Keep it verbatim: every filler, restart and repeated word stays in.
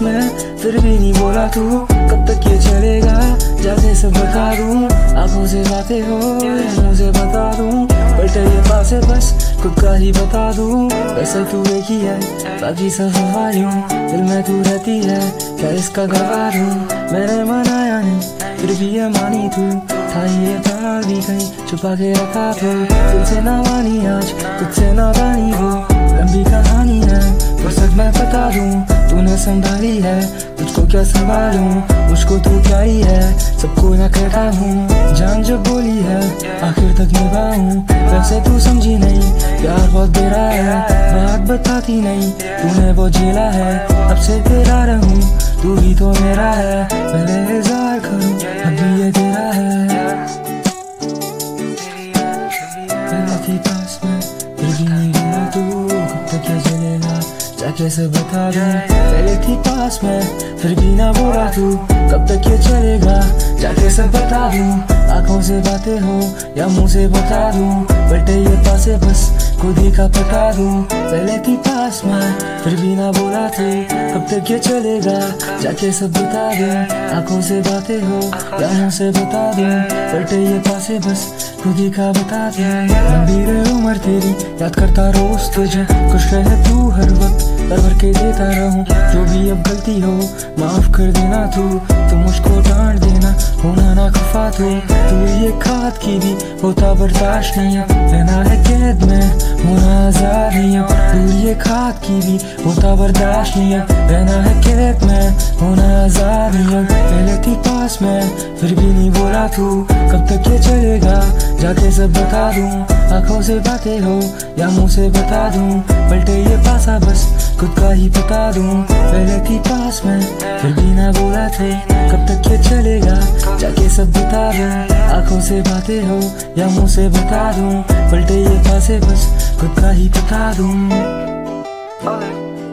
पास मैं, फिर भी नहीं बोला तू। कब तक ये चलेगा, जाके सब बता दूं। आंखों से बातें हो या मुंह से बता दूं, पलटे ये पास है बस खुद का ही बता दूं। वैसे तू एक ही है, बाकी सब हवाइयों, दिल में तू रहती है, क्या इसका गवा दूं। मैंने मनाया नहीं, फिर भी ये मानी तू, था ये था भी कहीं छुपा के रखा तो। दिल से ना मानी आज, तुझसे ना बानी वो, लंबी कहानी है पर सच मैं बता दूं। तूने संभाली है, तुझको क्या संभालूं, मुझको तू प्यारी है, सबको ना कहता हूँ। जान जब बोली है, आखिर तक निभाऊं। वैसे तू समझी नहीं, प्यार बहुत बेरा है, बात बताती नहीं, तूने वो झेला है। अब से तेरा रहूं, तू भी तो मेरा है, पहले इज़हार करूं, अब भी ये तेरा है। पहले थी पास में, फिर भी नहीं बोला तू, कब तक ये चलेगा, जाके से बता दूं। पहले थी पास में, फिर भी ना बोला तू, कब तक ये चलेगा, जाके सब बता दूं। आंखों से बातें हो या मुंह से बता दूं, पलटे ये पास है बस खुद ही का पता दूं। पहले थी पास में, फिर भी ना बोला तू, कब तक ये चलेगा, जाके सब बता दूं। आंखों से बातें हो या मुंह से बता दूं, पलटे ये पास है बस खुद ही का बता दूं। लंबी रहे उम्र तेरी, याद करता रोज तुझे, खुश रहे तू हर वक्त, भर भर के देता रहूं। जो भी अब गलती हो माफ कर देना तू, तो मुझको डांट देना, होना ना खफा तू। तू ये खाद की भी होता बर्दाश्त नहीं, रहना है कैद में, होना आजाद नहीं। तू ये खाद की भी होता बर्दाश्त नहीं, रहना है कैद में, होना आजाद नहीं। पहले थी पास में, फिर भी नहीं बोला तू, कब तक ये चलेगा, जाके सब बता दूं। आंखों से बातें हो या मुंह से बता दूं, पलटे ये पासा बस खुद का ही बता दूं। पहले थी पास में, फिर भी ना बोला थे, कब तक ये चलेगा, जाके सब बता दूं। आंखों से बातें हो या मुंह से बता दूं, पलटे ये पासे बस खुद का ही बता दूं।